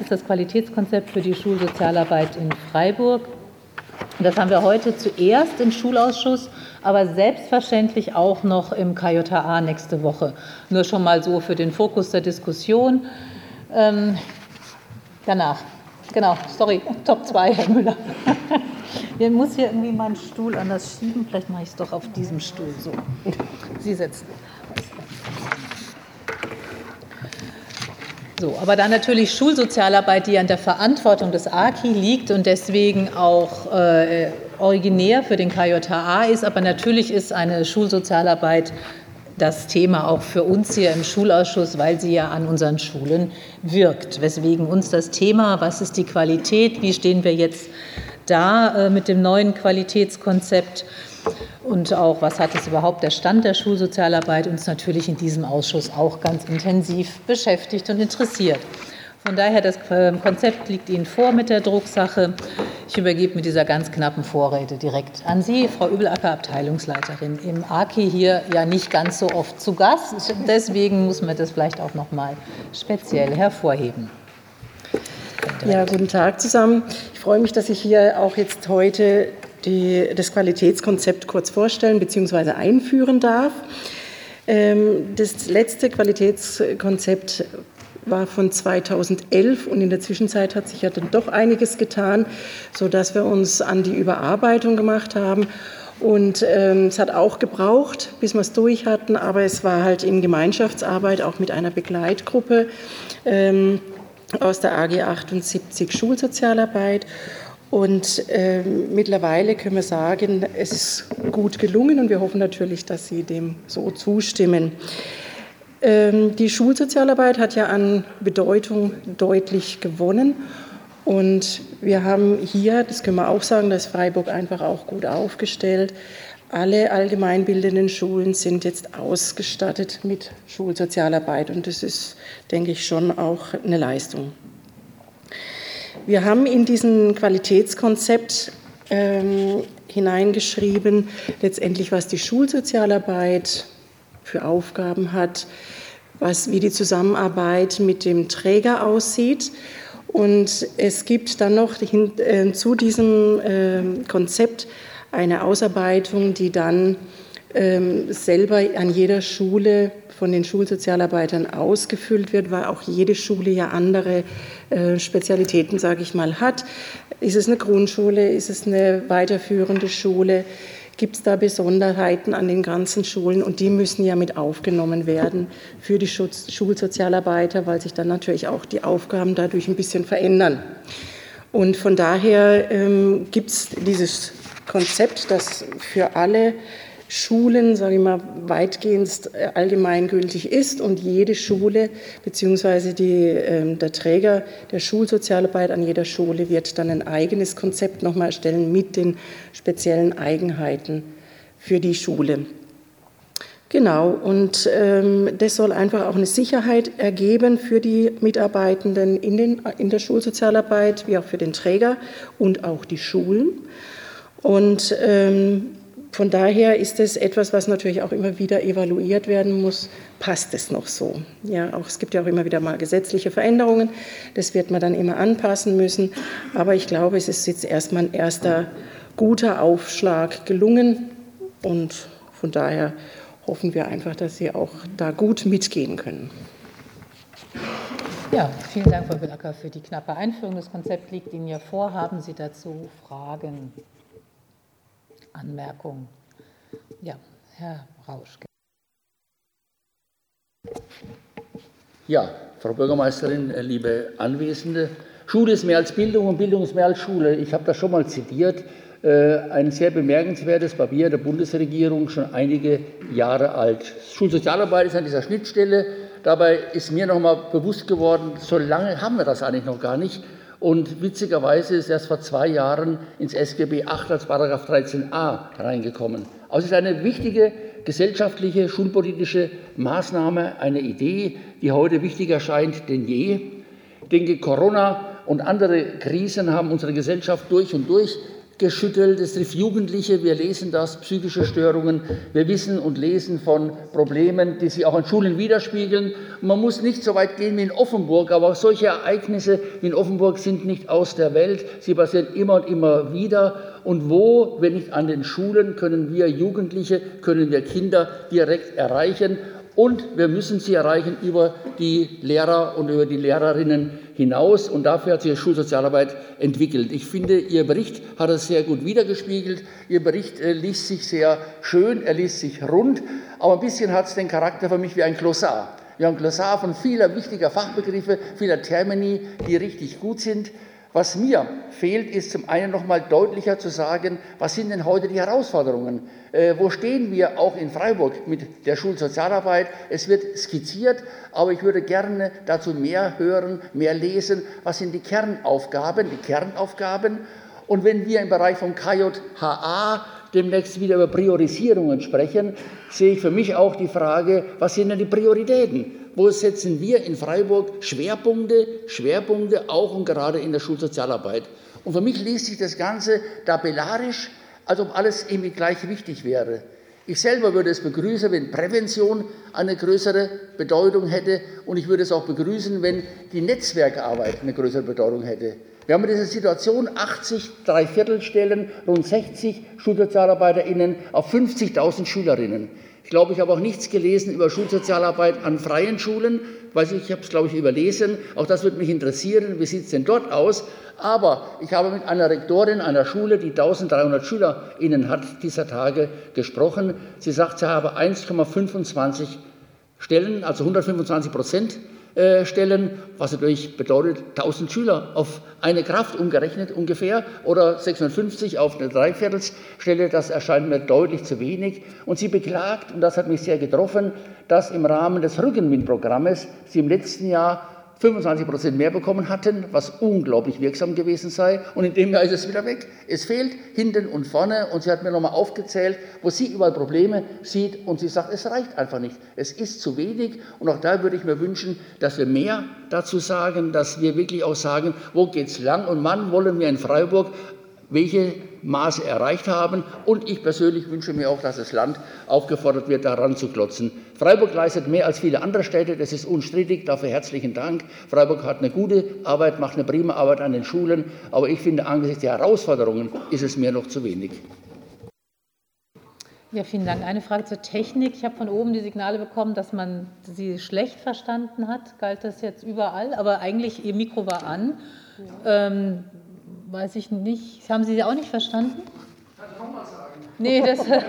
das Qualitätskonzept für die Schulsozialarbeit in Freiburg. Das haben wir heute zuerst im Schulausschuss, aber selbstverständlich auch noch im KJA nächste Woche. Nur schon mal so für den Fokus der Diskussion. Danach. Genau, sorry, Top 2, Herr Müller. Ich muss hier irgendwie meinen Stuhl anders schieben. Vielleicht mache ich es doch auf diesem Stuhl so. Sie setzen. So, aber dann natürlich Schulsozialarbeit, die an der Verantwortung des AKI liegt und deswegen auch originär für den KJA ist. Aber natürlich ist eine Schulsozialarbeit das Thema auch für uns hier im Schulausschuss, weil sie ja an unseren Schulen wirkt. Weswegen uns das Thema, was ist die Qualität, wie stehen wir jetzt da mit dem neuen Qualitätskonzept und auch, was hat es überhaupt der Stand der Schulsozialarbeit, uns natürlich in diesem Ausschuss auch ganz intensiv beschäftigt und interessiert. Von daher, das Konzept liegt Ihnen vor mit der Drucksache. Ich übergebe mit dieser ganz knappen Vorrede direkt an Sie, Frau Übelacker, Abteilungsleiterin im AKI, hier ja nicht ganz so oft zu Gast. Deswegen muss man das vielleicht auch noch mal speziell hervorheben. Ja, guten Tag zusammen. Ich freue mich, dass ich hier auch jetzt heute das Qualitätskonzept kurz vorstellen bzw. einführen darf. Das letzte Qualitätskonzept war von 2011 und in der Zwischenzeit hat sich ja dann doch einiges getan, sodass wir uns an die Überarbeitung gemacht haben. Und es hat auch gebraucht, bis wir es durch hatten, aber es war halt in Gemeinschaftsarbeit, auch mit einer Begleitgruppe aus der AG 78 Schulsozialarbeit. Und mittlerweile können wir sagen, es ist gut gelungen und wir hoffen natürlich, dass Sie dem so zustimmen. Die Schulsozialarbeit hat ja an Bedeutung deutlich gewonnen und wir haben hier, das können wir auch sagen, da ist Freiburg einfach auch gut aufgestellt. Alle allgemeinbildenden Schulen sind jetzt ausgestattet mit Schulsozialarbeit und das ist, denke ich, schon auch eine Leistung. Wir haben in diesem Qualitätskonzept hineingeschrieben, letztendlich, was die Schulsozialarbeit für Aufgaben hat, wie die Zusammenarbeit mit dem Träger aussieht. Und es gibt dann noch zu diesem Konzept eine Ausarbeitung, die dann selber an jeder Schule von den Schulsozialarbeitern ausgefüllt wird, weil auch jede Schule ja andere Spezialitäten, sage ich mal, hat. Ist es eine Grundschule, ist es eine weiterführende Schule? Gibt es da Besonderheiten an den ganzen Schulen und die müssen ja mit aufgenommen werden für die Schulsozialarbeiter, weil sich dann natürlich auch die Aufgaben dadurch ein bisschen verändern. Und von daher gibt es dieses Konzept, das für alle Schulen, sage ich mal, weitgehend allgemeingültig ist und jede Schule bzw. der Träger der Schulsozialarbeit an jeder Schule wird dann ein eigenes Konzept nochmal erstellen mit den speziellen Eigenheiten für die Schule. Genau, und das soll einfach auch eine Sicherheit ergeben für die Mitarbeitenden in der Schulsozialarbeit, wie auch für den Träger und auch die Schulen. Und von daher ist es etwas, was natürlich auch immer wieder evaluiert werden muss. Passt es noch so? Ja, es gibt ja auch immer wieder mal gesetzliche Veränderungen. Das wird man dann immer anpassen müssen. Aber ich glaube, es ist jetzt erstmal ein erster guter Aufschlag gelungen. Und von daher hoffen wir einfach, dass Sie auch da gut mitgehen können. Ja, vielen Dank, Frau Übelacker, für die knappe Einführung. Das Konzept liegt Ihnen ja vor. Haben Sie dazu Fragen? Anmerkung. Ja, Herr Rausch. Ja, Frau Bürgermeisterin, liebe Anwesende, Schule ist mehr als Bildung und Bildung ist mehr als Schule. Ich habe das schon mal zitiert, ein sehr bemerkenswertes Papier der Bundesregierung, schon einige Jahre alt. Schulsozialarbeit ist an dieser Schnittstelle. Dabei ist mir noch mal bewusst geworden, so lange haben wir das eigentlich noch gar nicht. Und witzigerweise ist erst vor 2 Jahren ins SGB 8 als Paragraph 13a reingekommen. Also es ist eine wichtige gesellschaftliche, schulpolitische Maßnahme, eine Idee, die heute wichtiger scheint denn je. Ich denke, Corona und andere Krisen haben unsere Gesellschaft durch und durch geschüttelt, es trifft Jugendliche, wir lesen das, psychische Störungen, wir wissen und lesen von Problemen, die sich auch an Schulen widerspiegeln. Und man muss nicht so weit gehen wie in Offenburg, aber auch solche Ereignisse wie in Offenburg sind nicht aus der Welt, sie passieren immer und immer wieder. Und wo, wenn nicht an den Schulen, können wir Jugendliche, können wir Kinder direkt erreichen. Und wir müssen sie erreichen über die Lehrer und über die Lehrerinnen hinaus. Und dafür hat sich die Schulsozialarbeit entwickelt. Ich finde, Ihr Bericht hat es sehr gut wiedergespiegelt. Ihr Bericht liest sich sehr schön, er liest sich rund. Aber ein bisschen hat es den Charakter für mich wie ein Glossar. Wir haben ein Glossar von vieler wichtiger Fachbegriffe, vieler Termini, die richtig gut sind. Was mir fehlt, ist zum einen noch mal deutlicher zu sagen, was sind denn heute die Herausforderungen? Wo stehen wir auch in Freiburg mit der Schulsozialarbeit? Es wird skizziert, aber ich würde gerne dazu mehr hören, mehr lesen. Was sind die Kernaufgaben? Und wenn wir im Bereich vom KJHA demnächst wieder über Priorisierungen sprechen, sehe ich für mich auch die Frage, was sind denn die Prioritäten? Wo setzen wir in Freiburg Schwerpunkte auch und gerade in der Schulsozialarbeit? Und für mich liest sich das Ganze tabellarisch, als ob alles irgendwie gleich wichtig wäre. Ich selber würde es begrüßen, wenn Prävention eine größere Bedeutung hätte, und ich würde es auch begrüßen, wenn die Netzwerkarbeit eine größere Bedeutung hätte. Wir haben in dieser Situation 80 Dreiviertelstellen, rund 60 SchulsozialarbeiterInnen auf 50.000 Schülerinnen. Ich glaube, ich habe auch nichts gelesen über Schulsozialarbeit an freien Schulen, weil ich habe es, glaube ich, überlesen. Auch das würde mich interessieren. Wie sieht es denn dort aus? Aber ich habe mit einer Rektorin einer Schule, die 1300 SchülerInnen hat, dieser Tage gesprochen. Sie sagt, sie habe 1,25 Stellen, also 125% Stellen, was natürlich bedeutet 1000 Schüler auf eine Kraft umgerechnet ungefähr oder 650 auf eine Dreiviertelstelle. Das erscheint mir deutlich zu wenig. Und sie beklagt, und das hat mich sehr getroffen, dass im Rahmen des Rückenwindprogrammes sie im letzten Jahr 25% mehr bekommen hatten, was unglaublich wirksam gewesen sei. Und in dem Jahr ist es wieder weg. Es fehlt hinten und vorne. Und sie hat mir nochmal aufgezählt, wo sie überall Probleme sieht. Und sie sagt, es reicht einfach nicht. Es ist zu wenig. Und auch da würde ich mir wünschen, dass wir mehr dazu sagen, dass wir wirklich auch sagen, wo geht es lang und wann wollen wir in Freiburg welche Maße erreicht haben. Und ich persönlich wünsche mir auch, dass das Land aufgefordert wird, daran zu klotzen. Freiburg leistet mehr als viele andere Städte, das ist unstrittig, dafür herzlichen Dank. Freiburg hat eine gute Arbeit, macht eine prima Arbeit an den Schulen, aber ich finde, angesichts der Herausforderungen ist es mir noch zu wenig. Ja, vielen Dank. Eine Frage zur Technik. Ich habe von oben die Signale bekommen, dass man sie schlecht verstanden hat. Galt das jetzt überall? Aber eigentlich, Ihr Mikro war an. Weiß ich nicht. Haben Sie auch nicht verstanden? Kann ich nochmal sagen? Nee,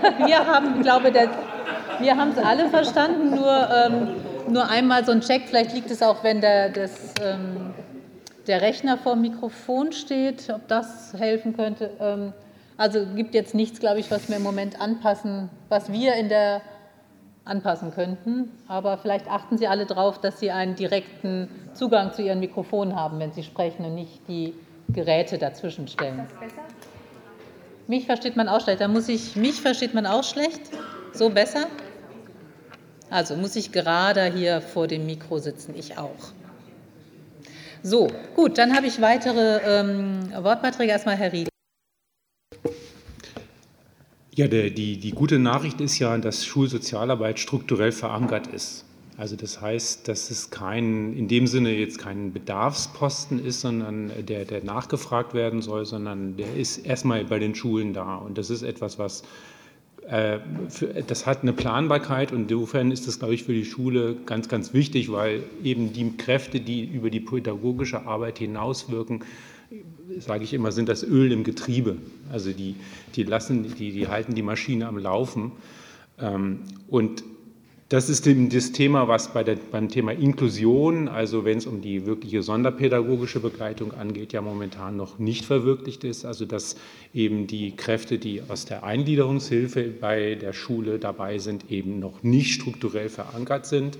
wir haben es alle verstanden, nur einmal so ein Check. Vielleicht liegt es auch, wenn der Rechner vor dem Mikrofon steht, ob das helfen könnte. Also gibt jetzt nichts, glaube ich, was wir im Moment anpassen, was wir anpassen könnten. Aber vielleicht achten Sie alle darauf, dass Sie einen direkten Zugang zu Ihren Mikrofonen haben, wenn Sie sprechen und nicht die Geräte dazwischen stellen. Ist das besser? Mich versteht man auch schlecht. Mich versteht man auch schlecht? So besser? Also muss ich gerade hier vor dem Mikro sitzen, ich auch. So, gut, dann habe ich weitere Wortbeiträge. Erstmal Herr Riedl. Ja, die gute Nachricht ist ja, dass Schulsozialarbeit strukturell verankert ist. Also das heißt, dass es in dem Sinne jetzt kein Bedarfsposten ist, sondern der nachgefragt werden soll, sondern der ist erstmal bei den Schulen da. Und das ist etwas, das hat eine Planbarkeit, und insofern ist das, glaube ich, für die Schule ganz, ganz wichtig, weil eben die Kräfte, die über die pädagogische Arbeit hinauswirken, sage ich immer, sind das Öl im Getriebe. Also die halten die Maschine am Laufen. Und das ist das Thema, was beim Thema Inklusion, also wenn es um die wirkliche sonderpädagogische Begleitung angeht, ja momentan noch nicht verwirklicht ist. Also dass eben die Kräfte, die aus der Eingliederungshilfe bei der Schule dabei sind, eben noch nicht strukturell verankert sind.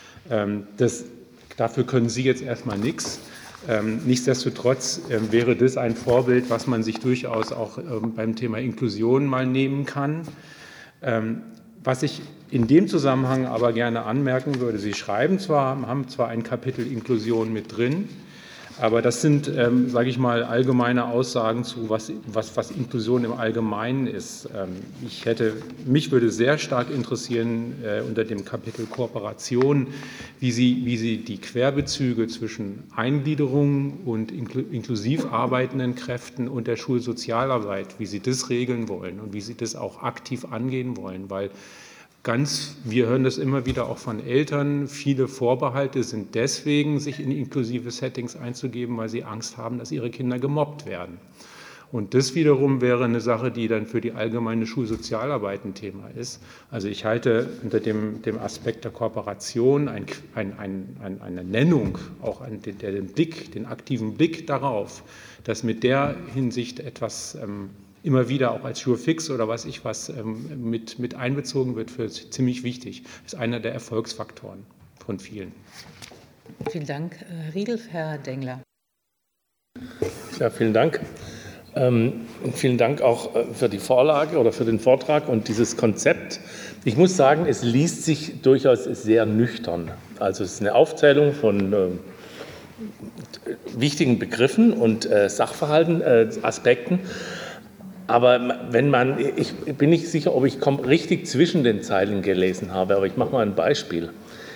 Dafür können Sie jetzt erstmal nichts. Nichtsdestotrotz wäre das ein Vorbild, was man sich durchaus auch beim Thema Inklusion mal nehmen kann. Was ich in dem Zusammenhang aber gerne anmerken würde, Sie haben zwar ein Kapitel Inklusion mit drin, Aber das sind, sage ich mal, allgemeine Aussagen zu, was Inklusion im Allgemeinen ist. Mich würde sehr stark interessieren unter dem Kapitel Kooperation, wie Sie die Querbezüge zwischen Eingliederung und inklusiv arbeitenden Kräften und der Schulsozialarbeit, wie Sie das regeln wollen und wie Sie das auch aktiv angehen wollen, weil wir hören das immer wieder auch von Eltern, viele Vorbehalte sind deswegen, sich in inklusive Settings einzugeben, weil sie Angst haben, dass ihre Kinder gemobbt werden. Und das wiederum wäre eine Sache, die dann für die allgemeine Schulsozialarbeit ein Thema ist. Also ich halte unter dem Aspekt der Kooperation eine Nennung, auch den aktiven Blick darauf, dass mit der Hinsicht etwas immer wieder auch als Surefix oder mit einbezogen wird, für ziemlich wichtig. Das ist einer der Erfolgsfaktoren von vielen. Vielen Dank. Herr Riegel, Herr Dengler. Ja, vielen Dank. Vielen Dank auch für die Vorlage oder für den Vortrag und dieses Konzept. Ich muss sagen, es liest sich durchaus sehr nüchtern. Also es ist eine Aufzählung von wichtigen Begriffen und Sachverhalten, Aspekten. Aber ich bin nicht sicher, ob ich richtig zwischen den Zeilen gelesen habe, aber ich mache mal ein Beispiel.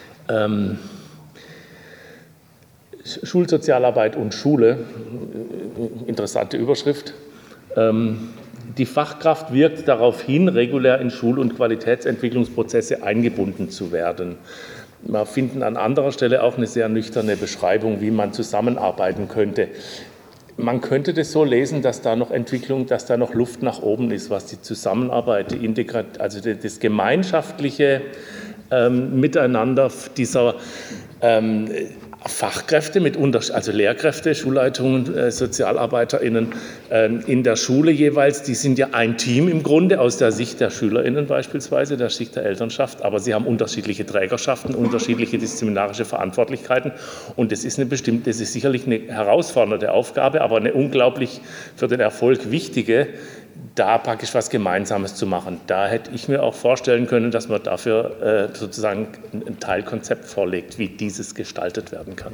Schulsozialarbeit und Schule, interessante Überschrift. Die Fachkraft wirkt darauf hin, regulär in Schul- und Qualitätsentwicklungsprozesse eingebunden zu werden. Wir finden an anderer Stelle auch eine sehr nüchterne Beschreibung, wie man zusammenarbeiten könnte. Man könnte das so lesen, dass da noch Luft nach oben ist, was die Zusammenarbeit, also das gemeinschaftliche Miteinander dieser Fachkräfte, also Lehrkräfte, Schulleitungen, SozialarbeiterInnen in der Schule jeweils, die sind ja ein Team im Grunde aus der Sicht der SchülerInnen beispielsweise, der Sicht der Elternschaft, aber sie haben unterschiedliche Trägerschaften, unterschiedliche disziplinarische Verantwortlichkeiten und das ist sicherlich eine herausfordernde Aufgabe, aber eine unglaublich für den Erfolg wichtige, da praktisch was Gemeinsames zu machen. Da hätte ich mir auch vorstellen können, dass man dafür sozusagen ein Teilkonzept vorlegt, wie dieses gestaltet werden kann.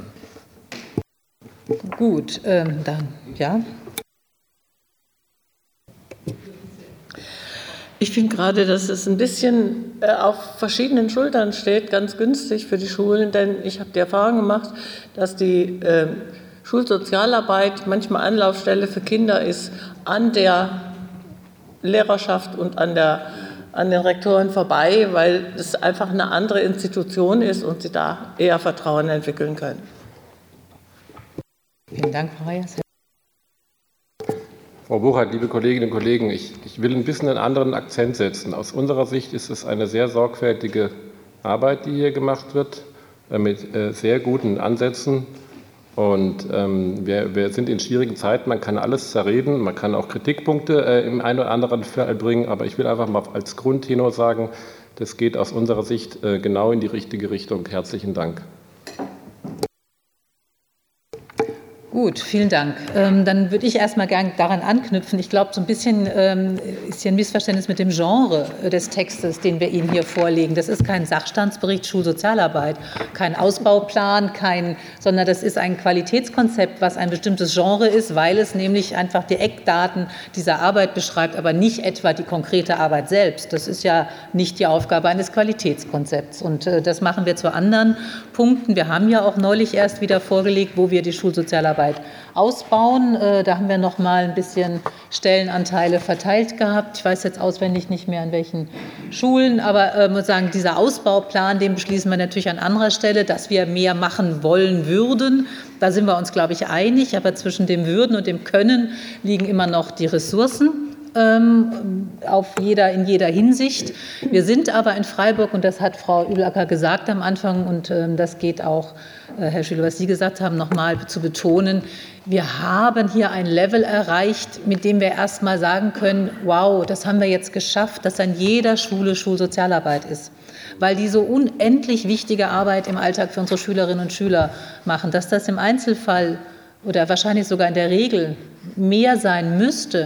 Gut, dann, ja. Ich finde gerade, dass es ein bisschen auf verschiedenen Schultern steht, ganz günstig für die Schulen, denn ich habe die Erfahrung gemacht, dass die Schulsozialarbeit manchmal Anlaufstelle für Kinder ist an der Lehrerschaft und an den Rektoren vorbei, weil es einfach eine andere Institution ist und sie da eher Vertrauen entwickeln können. Vielen Dank, Frau Reyes. Frau Buchert, liebe Kolleginnen und Kollegen, ich will ein bisschen einen anderen Akzent setzen. Aus unserer Sicht ist es eine sehr sorgfältige Arbeit, die hier gemacht wird, mit sehr guten Ansätzen. Und wir sind in schwierigen Zeiten, man kann alles zerreden, man kann auch Kritikpunkte im einen oder anderen Fall bringen, aber ich will einfach mal als Grundtenor sagen, das geht aus unserer Sicht genau in die richtige Richtung. Herzlichen Dank. Gut, vielen Dank. Dann würde ich erst mal gerne daran anknüpfen. Ich glaube, so ein bisschen ist hier ein Missverständnis mit dem Genre des Textes, den wir Ihnen hier vorlegen. Das ist kein Sachstandsbericht Schulsozialarbeit, kein Ausbauplan, sondern das ist ein Qualitätskonzept, was ein bestimmtes Genre ist, weil es nämlich einfach die Eckdaten dieser Arbeit beschreibt, aber nicht etwa die konkrete Arbeit selbst. Das ist ja nicht die Aufgabe eines Qualitätskonzepts. Und das machen wir zu anderen Punkten. Wir haben ja auch neulich erst wieder vorgelegt, wo wir die Schulsozialarbeit ausbauen. Da haben wir noch mal ein bisschen Stellenanteile verteilt gehabt. Ich weiß jetzt auswendig nicht mehr, an welchen Schulen, aber muss sagen, dieser Ausbauplan, den beschließen wir natürlich an anderer Stelle, dass wir mehr machen wollen würden. Da sind wir uns, glaube ich, einig, aber zwischen dem Würden und dem Können liegen immer noch die Ressourcen. In jeder Hinsicht. Wir sind aber in Freiburg, und das hat Frau Übelacker gesagt am Anfang, und das geht auch, Herr Schüler, was Sie gesagt haben, noch mal zu betonen, wir haben hier ein Level erreicht, mit dem wir erst mal sagen können, wow, das haben wir jetzt geschafft, dass an jeder Schule Schulsozialarbeit ist. Weil die so unendlich wichtige Arbeit im Alltag für unsere Schülerinnen und Schüler machen, dass das im Einzelfall oder wahrscheinlich sogar in der Regel mehr sein müsste,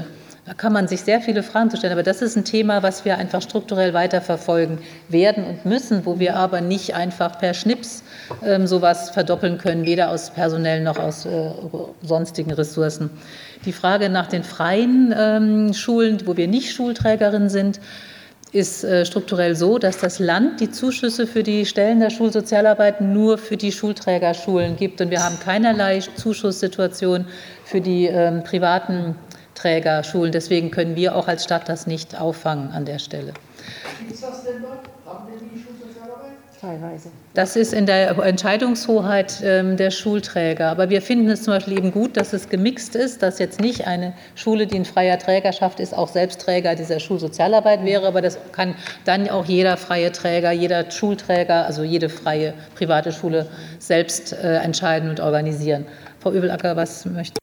Da kann man sich sehr viele Fragen zu stellen, aber das ist ein Thema, was wir einfach strukturell weiterverfolgen werden und müssen, wo wir aber nicht einfach per Schnips sowas verdoppeln können, weder aus personellen noch aus sonstigen Ressourcen. Die Frage nach den freien Schulen, wo wir nicht Schulträgerin sind, ist strukturell so, dass das Land die Zuschüsse für die Stellen der Schulsozialarbeit nur für die Schulträgerschulen gibt. Und wir haben keinerlei Zuschusssituation für die privaten Trägerschulen. Deswegen können wir auch als Stadt das nicht auffangen an der Stelle. Ist das denn dort? Haben denn die Schulsozialarbeit? Teilweise. Das ist in der Entscheidungshoheit der Schulträger. Aber wir finden es zum Beispiel eben gut, dass es gemixt ist, dass jetzt nicht eine Schule, die in freier Trägerschaft ist, auch selbst Träger dieser Schulsozialarbeit wäre. Aber das kann dann auch jeder freie Träger, jeder Schulträger, also jede freie private Schule selbst entscheiden und organisieren. Frau Übelacker, was möchte?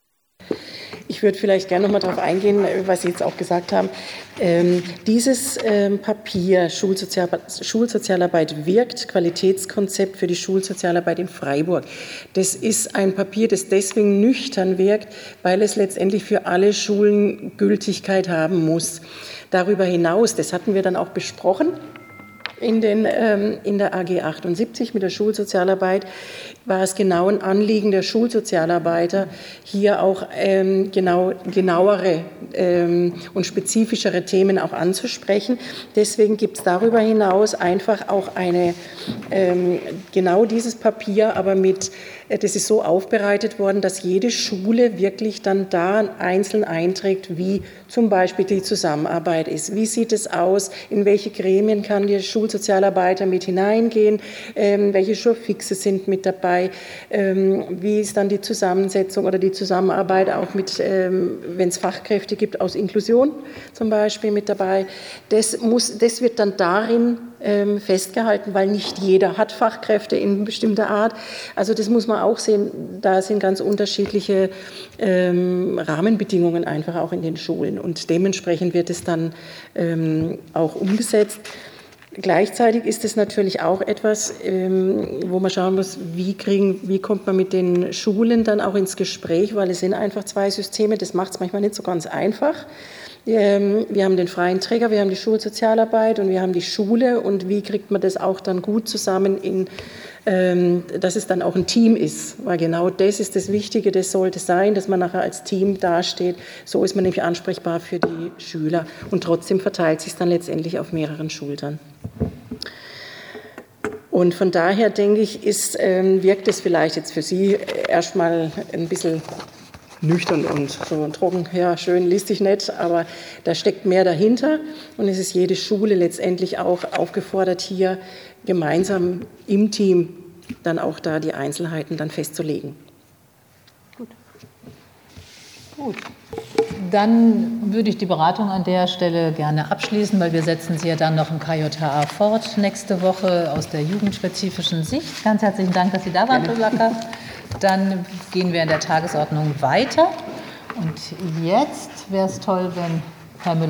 Ich würde vielleicht gerne noch mal darauf eingehen, was Sie jetzt auch gesagt haben. Dieses Papier Schulsozialarbeit wirkt, Qualitätskonzept für die Schulsozialarbeit in Freiburg. Das ist ein Papier, das deswegen nüchtern wirkt, weil es letztendlich für alle Schulen Gültigkeit haben muss. Darüber hinaus, das hatten wir dann auch besprochen, in der AG 78 mit der Schulsozialarbeit war es genau ein Anliegen der Schulsozialarbeiter, hier auch genauere und spezifischere Themen auch anzusprechen. Deswegen gibt es darüber hinaus einfach auch genau dieses Papier, aber das ist so aufbereitet worden, dass jede Schule wirklich dann da einzeln einträgt, wie zum Beispiel die Zusammenarbeit ist. Wie sieht es aus? In welche Gremien kann der Schulsozialarbeiter mit hineingehen? Welche Schulfixe sind mit dabei? Wie ist dann die Zusammensetzung oder die Zusammenarbeit auch mit, wenn es Fachkräfte gibt, aus Inklusion zum Beispiel mit dabei? Das wird dann darin festgehalten, weil nicht jeder hat Fachkräfte in bestimmter Art. Also das muss man auch sehen, da sind ganz unterschiedliche Rahmenbedingungen einfach auch in den Schulen und dementsprechend wird es dann auch umgesetzt. Gleichzeitig ist es natürlich auch etwas, wo man schauen muss, wie kommt man mit den Schulen dann auch ins Gespräch, weil es sind einfach zwei Systeme, das macht es manchmal nicht so ganz einfach. Wir haben den freien Träger, wir haben die Schulsozialarbeit und wir haben die Schule und wie kriegt man das auch dann gut zusammen, dass es dann auch ein Team ist, weil genau das ist das Wichtige, das sollte sein, dass man nachher als Team dasteht, so ist man nämlich ansprechbar für die Schüler und trotzdem verteilt sich es dann letztendlich auf mehreren Schultern. Und von daher denke ich, wirkt es vielleicht jetzt für Sie erstmal ein bisschen nüchtern und so trocken, ja, schön, liest sich nett, aber da steckt mehr dahinter und es ist jede Schule letztendlich auch aufgefordert, hier gemeinsam im Team dann auch da die Einzelheiten dann festzulegen. Gut. Dann würde ich die Beratung an der Stelle gerne abschließen, weil wir setzen sie ja dann noch im KJHA fort nächste Woche aus der jugendspezifischen Sicht. Ganz herzlichen Dank, dass Sie da waren, Frau Blacker. Dann gehen wir in der Tagesordnung weiter. Und jetzt wäre es toll, wenn Herr Müller